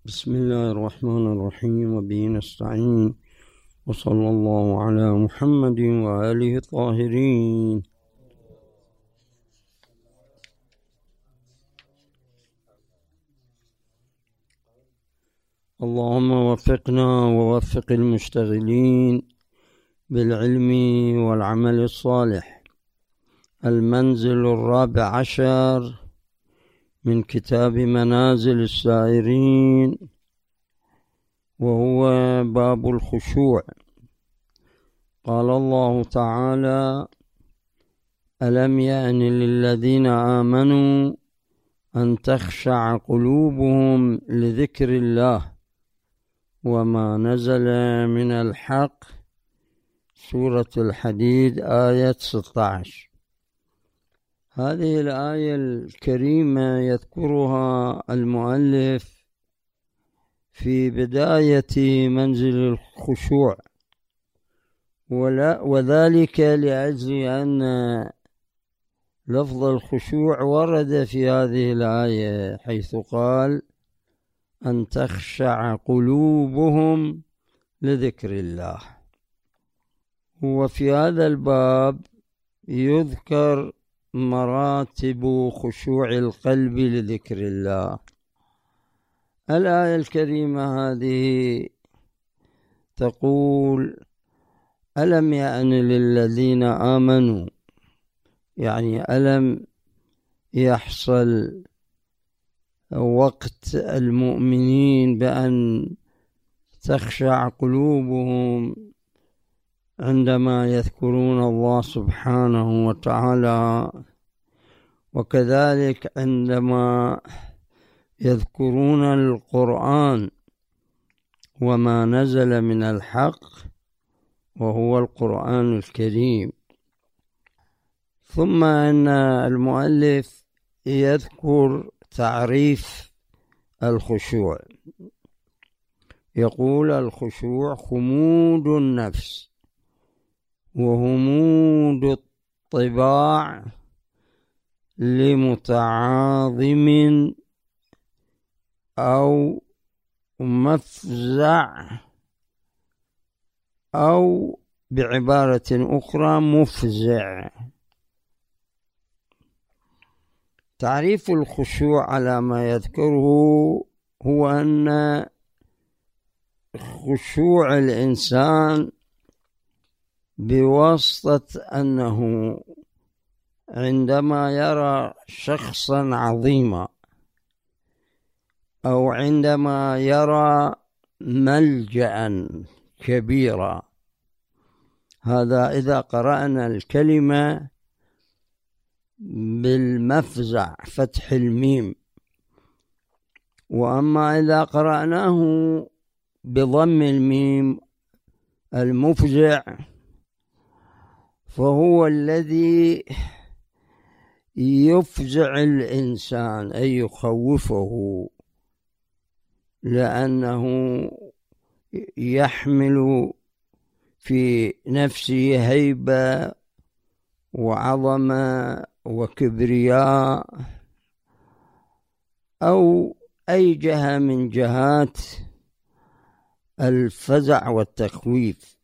بسم الله الرحمن الرحيم وبه نستعين وصلى الله على محمد وآله الطاهرين. اللهم وفقنا ووفق المشتغلين بالعلم والعمل الصالح. المنزل 14 من كتاب منازل السائرين، وهو باب الخشوع. قال الله تعالى: ألم يأن للذين آمنوا أن تخشع قلوبهم لذكر الله وما نزل من الحق. سورة الحديد آية 16. هذه الآية الكريمة يذكرها المؤلف في بداية منزل الخشوع، وذلك لأجل أن لفظ الخشوع ورد في هذه الآية، حيث قال: أن تخشع قلوبهم لذكر الله. وفي هذا الباب يذكر مراتب خشوع القلب لذكر الله. الآية الكريمة هذه تقول: ألم يأن للذين آمنوا، يعني ألم يحصل وقت المؤمنين بأن تخشع قلوبهم عندما يذكرون الله سبحانه وتعالى، وكذلك عندما يذكرون القرآن وما نزل من الحق وهو القرآن الكريم. ثم أن المؤلف يذكر تعريف الخشوع، يقول: الخشوع خمود النفس وهمود الطباع لمتعاظم أو مفزع، أو بعبارة أخرى مفزع. تعريف الخشوع على ما يذكره هو أن خشوع الإنسان بواسطة أنه عندما يرى شخصا عظيما، أو عندما يرى ملجأ كبيرا، هذا إذا قرأنا الكلمة بالمفزع فتح الميم. وأما إذا قرأناه بضم الميم المفزع، فهو الذي يفزع الإنسان أي يخوفه، لأنه يحمل في نفسه هيبة وعظمة وكبرياء، أو أي جهة من جهات الفزع والتخويف.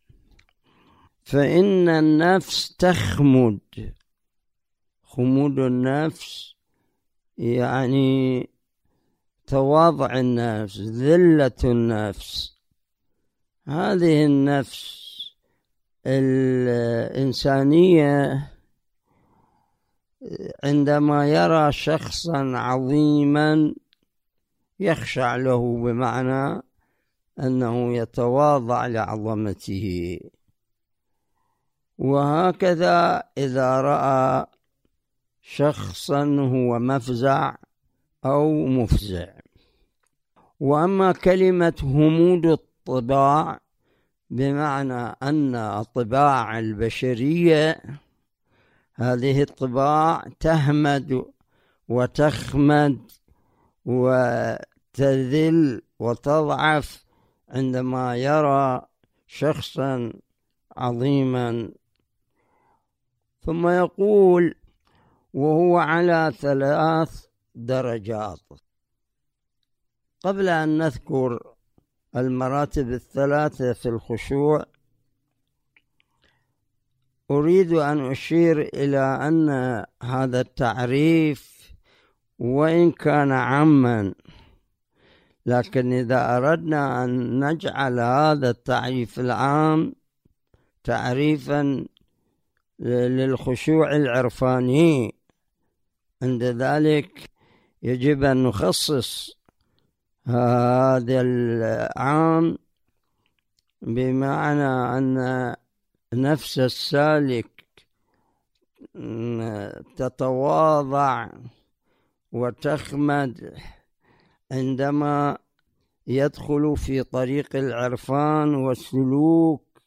فإن النفس تخمد، خمود النفس يعني تواضع النفس، ذلة النفس. هذه النفس الإنسانية عندما يرى شخصا عظيما يخشع له، بمعنى أنه يتواضع لعظمته. وهكذا إذا رأى شخصا هو مفزع أو مفزع. وأما كلمة همود الطباع، بمعنى أن الطباع البشرية هذه الطباع تهمد وتخمد وتذل وتضعف عندما يرى شخصا عظيما. ثم يقول: وهو على 3 درجات. قبل أن نذكر المراتب الثلاثة في الخشوع، أريد أن أشير إلى أن هذا التعريف وإن كان عاما، لكن إذا أردنا أن نجعل هذا التعريف العام تعريفا للخشوع العرفاني، عند ذلك يجب أن نخصص هذا العام بمعنى أن نفس السالك تتواضع وتخمد عندما يدخل في طريق العرفان والسلوك،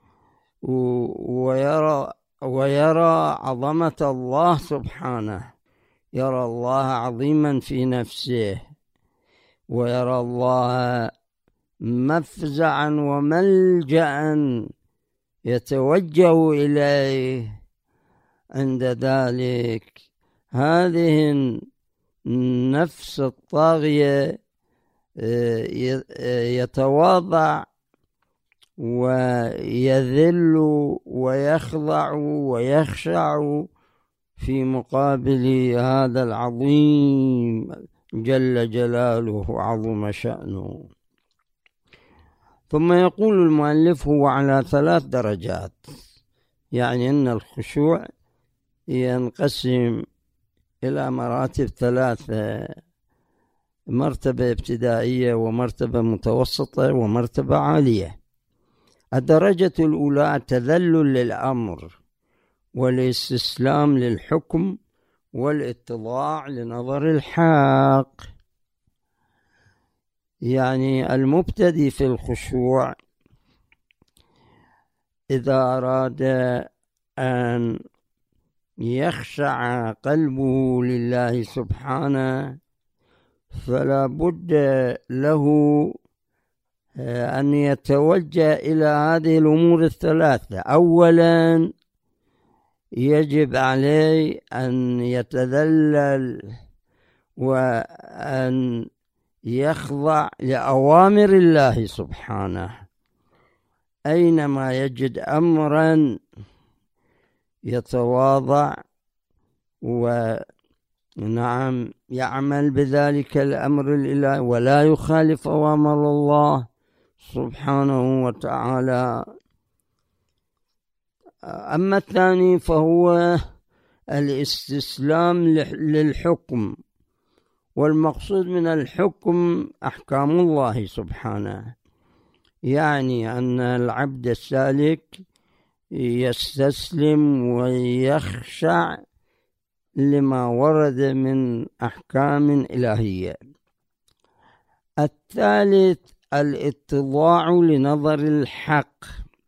ويرى عظمة الله سبحانه، يرى الله عظيما في نفسه، ويرى الله مفزعا وملجأ يتوجه إليه. عند ذلك هذه النفس الطاغية يتواضع ويذل ويخضع ويخشع في مقابل هذا العظيم جل جلاله عظم شأنه. ثم يقول المؤلف: هو على 3 درجات، يعني أن الخشوع ينقسم إلى مراتب 3: مرتبة ابتدائية، ومرتبة متوسطة، ومرتبة عالية. الدرجة الأولى التذلل للأمر والاستسلام للحكم والاتضاع لنظر الحق. يعني المبتدئ في الخشوع إذا أراد أن يخشع قلبه لله سبحانه فلا بد له أن يتوجه إلى هذه الأمور الثلاثة. أولا يجب عليه أن يتذلل وأن يخضع لأوامر الله سبحانه، أينما يجد أمرا يتواضع ونعم يعمل بذلك الأمر الإلهي ولا يخالف أوامر الله سبحانه وتعالى. أما الثاني فهو الاستسلام للحكم، والمقصود من الحكم أحكام الله سبحانه، يعني أن العبد السالك يستسلم ويخشع لما ورد من أحكام إلهية. الثالث الاتضاع لنظر الحق.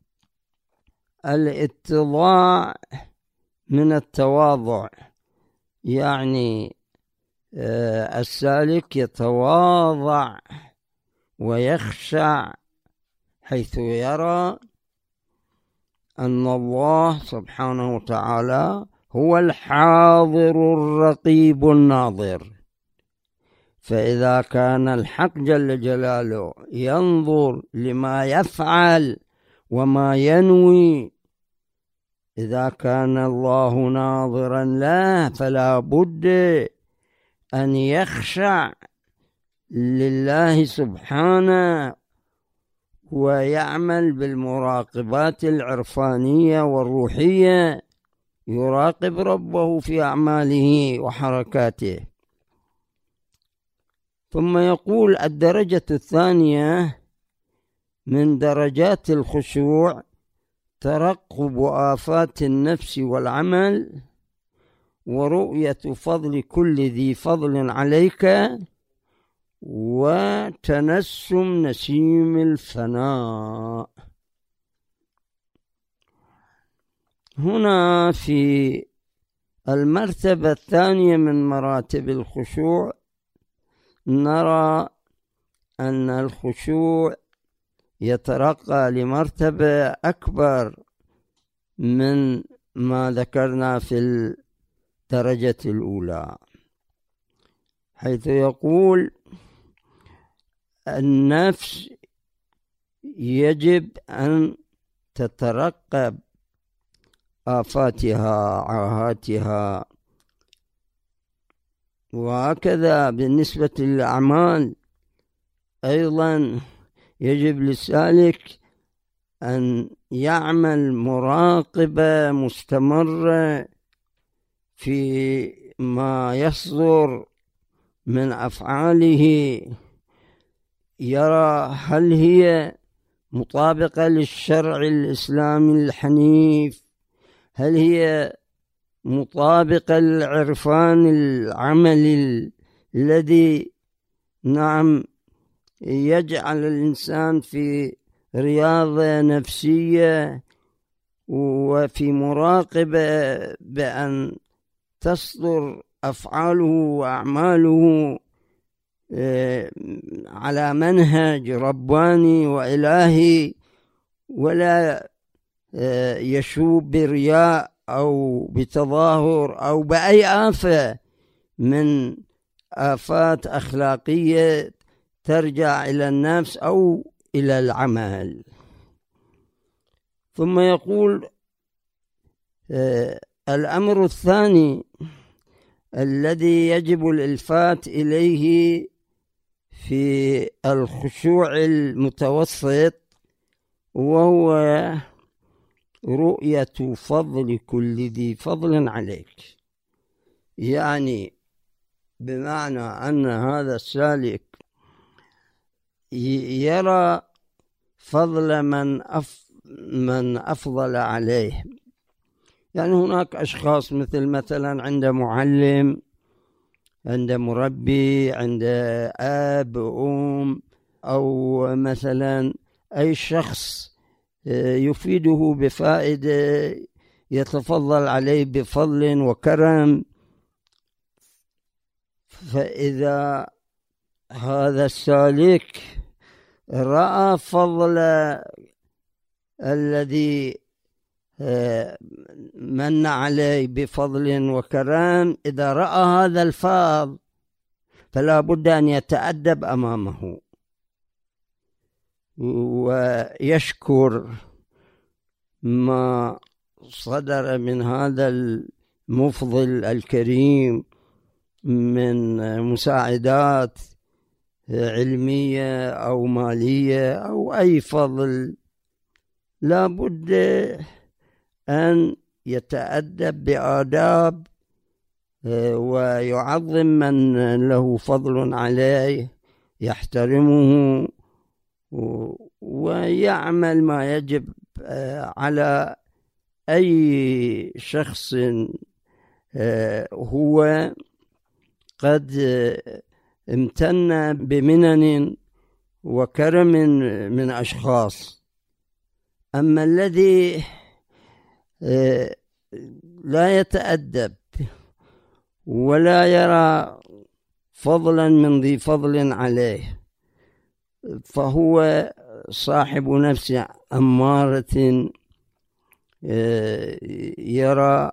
الاتضاع من التواضع، يعني السالك يتواضع ويخشع حيث يرى أن الله سبحانه وتعالى هو الحاضر الرقيب الناظر. فإذا كان الحق جل جلاله ينظر لما يفعل وما ينوي، إذا كان الله ناظرا له فلا بد أن يخشع لله سبحانه ويعمل بالمراقبات العرفانية والروحية، يراقب ربه في أعماله وحركاته. ثم يقول: الدرجة الثانية من درجات الخشوع ترقب آفات النفس والعمل، ورؤية فضل كل ذي فضل عليك، وتنسم نسيم الفناء. هنا في المرتبة الثانية من مراتب الخشوع نرى أن الخشوع يترقى لمرتبة أكبر من ما ذكرنا في الدرجة الأولى، حيث يقول: النفس يجب أن تترقب آفاتها عاهاتها. وهكذا بالنسبة للأعمال أيضا يجب للسالك أن يعمل مراقبة مستمرة في ما يصدر من أفعاله، يرى هل هي مطابقة للشرع الإسلامي الحنيف، هل هي مطابقة للعرفان العملي الذي نعم يجعل الإنسان في رياضة نفسية وفي مراقبة بأن تصدر أفعاله وأعماله على منهج رباني وإلهي، ولا يشوب برياء أو بتظاهر أو بأي آفة من آفات أخلاقية ترجع إلى النفس أو إلى العمل. ثم يقول الأمر الثاني الذي يجب الإلفات إليه في الخشوع المتوسط، وهو رؤية فضل كل ذي فضل عليك. يعني بمعنى أن هذا السالك يرى فضل من أفضل عليه. يعني هناك أشخاص مثلا عند معلم، عند مربي، عند أب أم، أو مثلا أي شخص يفيده بفائدة يتفضل عليه بفضل وكرم. فإذا هذا السالك رأى فضل الذي من عليه بفضل وكرم، إذا رأى هذا الفضل فلا بد أن يتأدب أمامه ويشكر ما صدر من هذا المفضل الكريم من مساعدات علمية أو مالية أو أي فضل. لا بد أن يتأدب بآداب ويعظم من له فضل عليه، يحترمه ويعمل ما يجب على أي شخص هو قد امتن بمنن وكرم من أشخاص. أما الذي لا يتأدب ولا يرى فضلا من ذي فضل عليه فهو صاحب نفس أمارة، يرى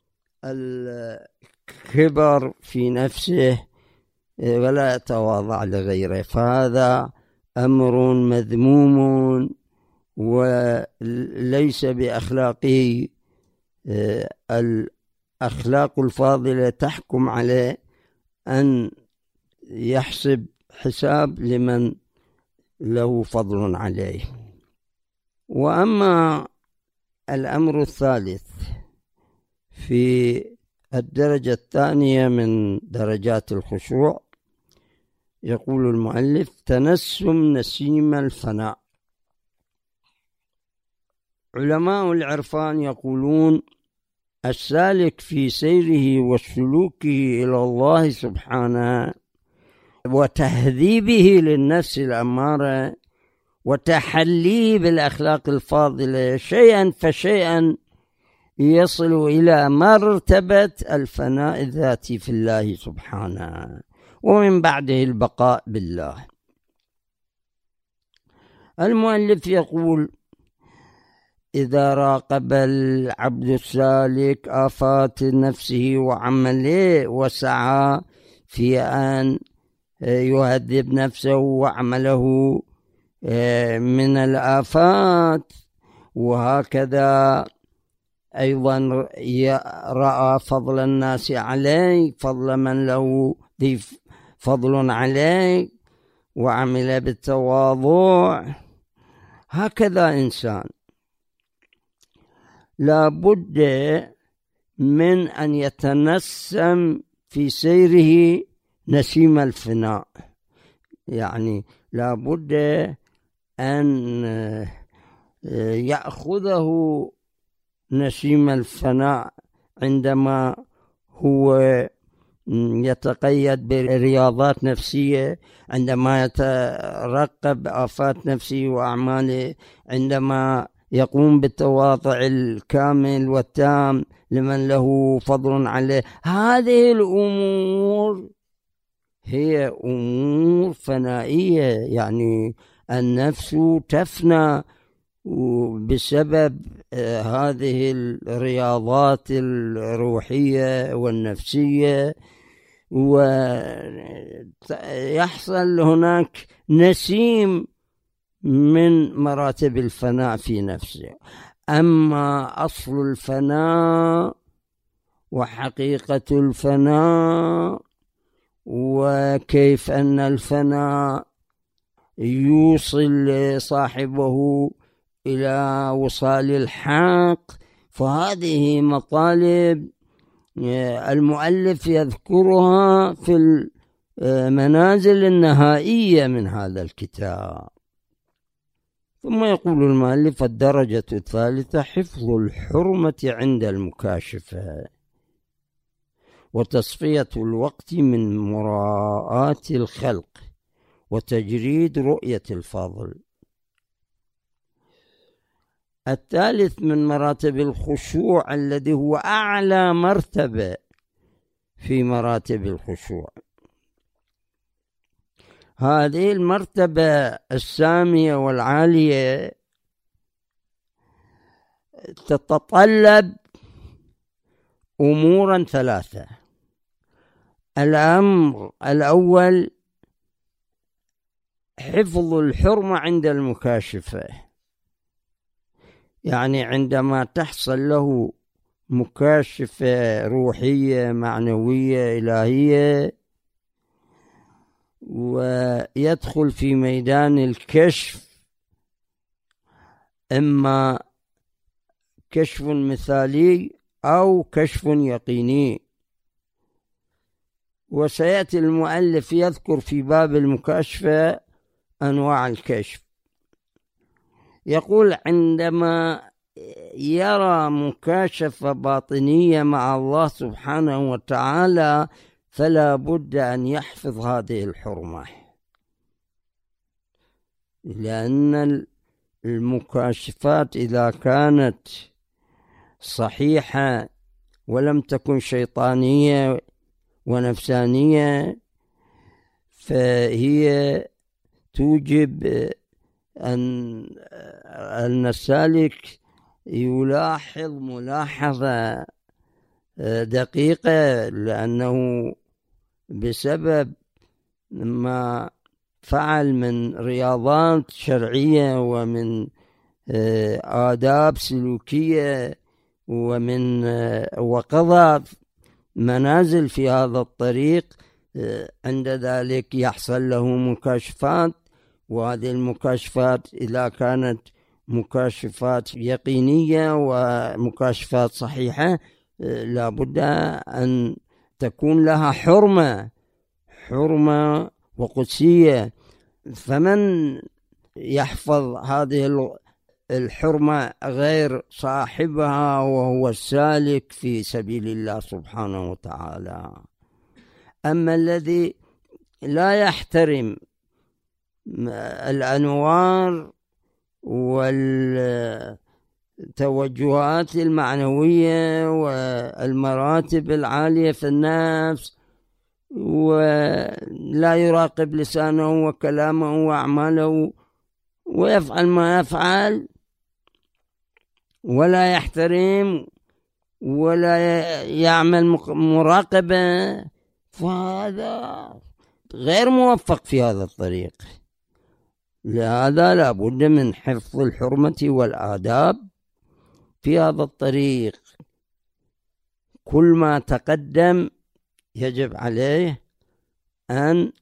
الكبر في نفسه ولا يتواضع لغيره. فهذا أمر مذموم وليس بأخلاقي. الأخلاق الفاضلة تحكم عليه أن يحسب حساب لمن له فضل عليه. وأما الأمر الثالث في الدرجة الثانية من درجات الخشوع، يقول المؤلف: تنسم نسيم الفناء. علماء العرفان يقولون: السالك في سيره وسلوكه إلى الله سبحانه وتهذيبه للنفس الأمارة وتحليه بالأخلاق الفاضلة شيئا فشيئا يصل إلى مرتبة الفناء الذاتي في الله سبحانه، ومن بعده البقاء بالله. المؤلف يقول: إذا راقب العبد السالك آفات نفسه وعمله وسعى في أن يهذب نفسه وعمله من الآفات. وهكذا أيضا رأى فضل الناس عليه، فضل من له فضل عليه، وعمل بالتواضع. هكذا إنسان لا بد من أن يتنسم في سيره نسيم الفناء، يعني لا بد أن يأخذه نسيم الفناء عندما هو يتقيد برياضات نفسية، عندما يترقب آفات نفسه وأعماله، عندما يقوم بالتواضع الكامل والتام لمن له فضل عليه. هذه الأمور هي أمور فنائية، يعني النفس تفنى بسبب هذه الرياضات الروحية والنفسية، ويحصل هناك نسيم من مراتب الفناء في نفسه. أما أصل الفناء وحقيقة الفناء وكيف أن الفناء يوصل صاحبه إلى وصال الحق، فهذه مطالب المؤلف يذكرها في المنازل النهائية من هذا الكتاب. ثم يقول المؤلف: الدرجة الثالثة حفظ الحرمة عند المكاشفة، وتصفية الوقت من مراعاة الخلق، وتجريد رؤية الفضل. الثالث من مراتب الخشوع الذي هو أعلى مرتبة في مراتب الخشوع. هذه المرتبة السامية والعالية تتطلب أمورا ثلاثة. الأمر الأول حفظ الحرمة عند المكاشفة، يعني عندما تحصل له مكاشفة روحية معنوية إلهية ويدخل في ميدان الكشف، إما كشف مثالي أو كشف يقيني. وسيأتي المؤلف يذكر في باب المكاشفة أنواع الكشف. يقول: عندما يرى مكاشفة باطنية مع الله سبحانه وتعالى فلا بد أن يحفظ هذه الحرمة، لأن المكاشفات إذا كانت صحيحة ولم تكن شيطانية ونفسانية فهي توجب أن السالك يلاحظ ملاحظة دقيقة، لأنه بسبب ما فعل من رياضات شرعية ومن آداب سلوكية ومن وقضى منازل في هذا الطريق، عند ذلك يحصل له مكاشفات. وهذه المكاشفات إذا كانت مكاشفات يقينية ومكاشفات صحيحة لا بد أن تكون لها حرمة وقدسية. فمن يحفظ هذه الحرمة غير صاحبها وهو السالك في سبيل الله سبحانه وتعالى. أما الذي لا يحترم الأنوار والتوجهات المعنوية والمراتب العالية في النفس ولا يراقب لسانه وكلامه وأعماله ويفعل ما يفعل ولا يحترم ولا يعمل مراقبة، فهذا غير موفق في هذا الطريق. لهذا لا بد من حفظ الحرمة والآداب في هذا الطريق. كل ما تقدم يجب عليه أن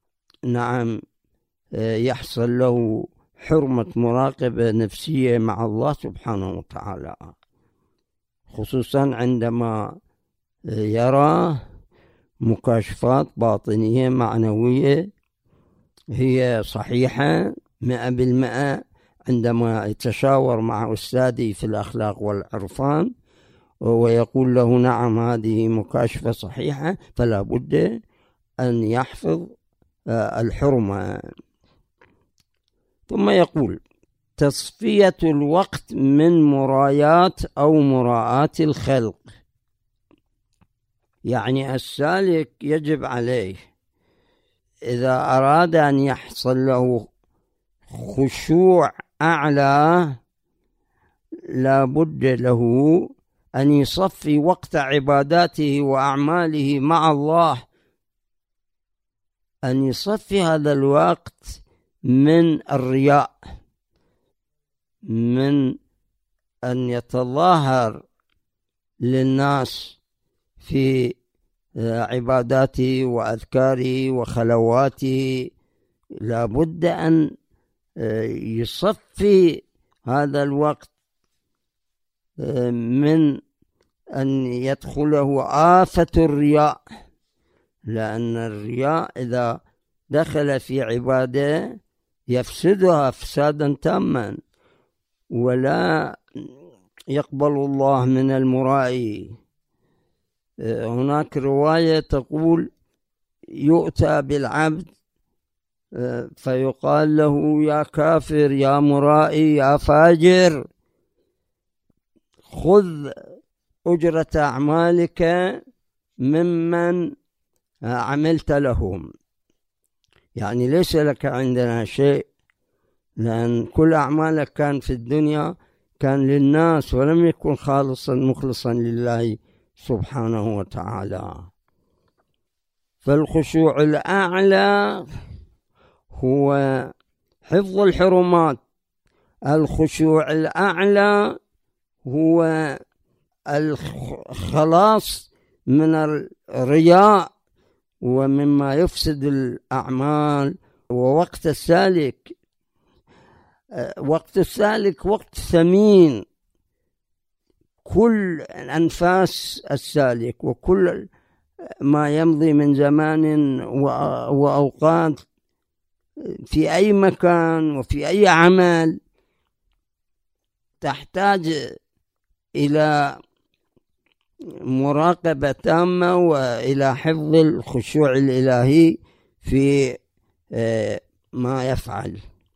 يحصل له حرمة مراقبة نفسية مع الله سبحانه وتعالى، خصوصا عندما يرى مكاشفات باطنية معنوية هي صحيحة 100%. عندما يتشاور مع أستاذي في الأخلاق والعرفان ويقول له نعم هذه مكاشفة صحيحة، فلا بد أن يحفظ الحرمة. ثم يقول تصفية الوقت من مرايات أو مراءاة الخلق. يعني السالك يجب عليه إذا أراد أن يحصل له خشوع أعلى لا بد له أن يصفي وقت عباداته وأعماله مع الله، أن يصفي هذا الوقت من الرياء، من أن يتظاهر للناس في عباداته وأذكاره وخلواته. لا بد أن يصفي هذا الوقت من أن يدخله آفة الرياء، لأن الرياء إذا دخل في عبادة يفسدها فسادا تاما، ولا يقبل الله من المرائي. هناك رواية تقول يؤتى بالعبد فيقال له يا كافر يا مرائي يا فاجر خذ أجرة أعمالك ممن عملت لهم. يعني ليس لك عندنا شيء، لأن كل أعمالك كان في الدنيا كان للناس ولم يكن خالصا مخلصا لله سبحانه وتعالى. فالخشوع الأعلى هو حفظ الحرمات، الخشوع الأعلى هو الخلاص من الرياء ومما يفسد الأعمال. ووقت السالك، وقت السالك وقت ثمين. كل أنفاس السالك وكل ما يمضي من زمان وأوقات في أي مكان وفي أي عمل تحتاج إلى مراقبة تامة وإلى حفظ الخشوع الإلهي في ما يفعل.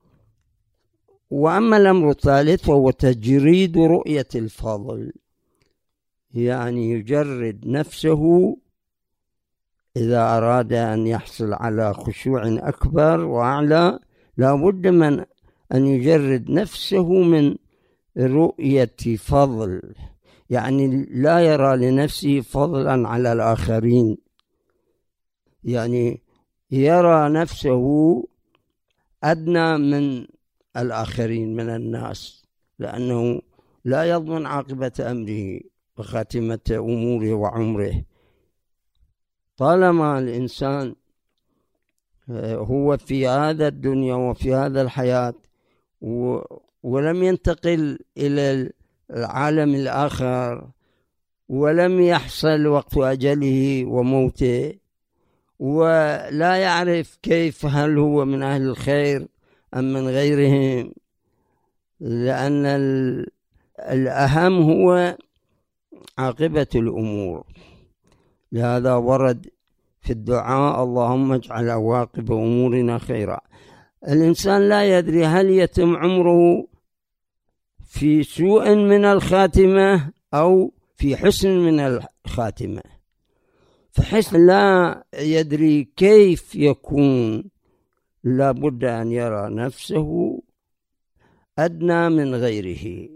وأما الأمر الثالث وهو تجريد رؤية الفضل، يعني يجرد نفسه إذا أراد أن يحصل على خشوع أكبر وأعلى، لا بد من أن يجرد نفسه من رؤية فضل، يعني لا يرى لنفسه فضلا على الآخرين، يعني يرى نفسه أدنى من الآخرين من الناس، لأنه لا يضمن عاقبة أمره وخاتمة أموره وعمره. طالما الإنسان هو في هذا الدنيا وفي هذا الحياة ولم ينتقل إلى العالم الآخر ولم يحصل وقت أجله وموته، ولا يعرف كيف هل هو من أهل الخير أم من غيرهم، لأن الأهم هو عاقبة الأمور. لهذا ورد في الدعاء اللهم اجعل عواقب أمورنا خيرا. الإنسان لا يدري هل يتم عمره في سوء من الخاتمة أو في حسن من الخاتمة، فحسن لا يدري كيف يكون، لا بد أن يرى نفسه أدنى من غيره،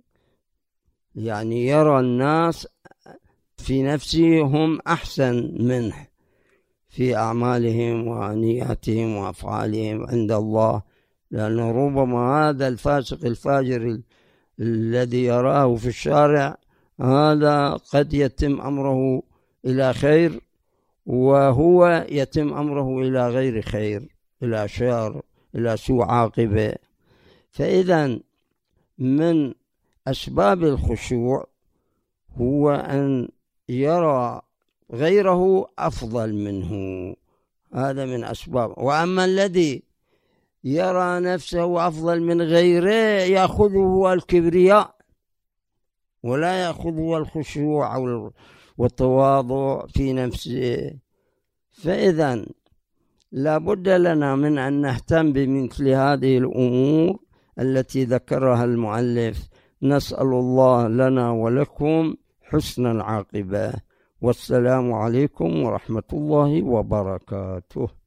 يعني يرى الناس في نفسه هم أحسن منه في أعمالهم ونياتهم وأفعالهم عند الله، لأنه ربما هذا الفاسق الفاجر الذي يراه في الشارع هذا قد يتم أمره إلى خير، وهو يتم أمره إلى غير خير، إلى شر، إلى سوء عاقبة. فإذا من أسباب الخشوع هو أن يرى غيره أفضل منه، هذا من أسباب. وأما الذي يرى نفسه أفضل من غيره يأخذه الكبرياء ولا يأخذه الخشوع والتواضع في نفسه. فإذا لا بد لنا من أن نهتم بمثل هذه الأمور التي ذكرها المؤلف. نسأل الله لنا ولكم حسن العاقبة، والسلام عليكم ورحمة الله وبركاته.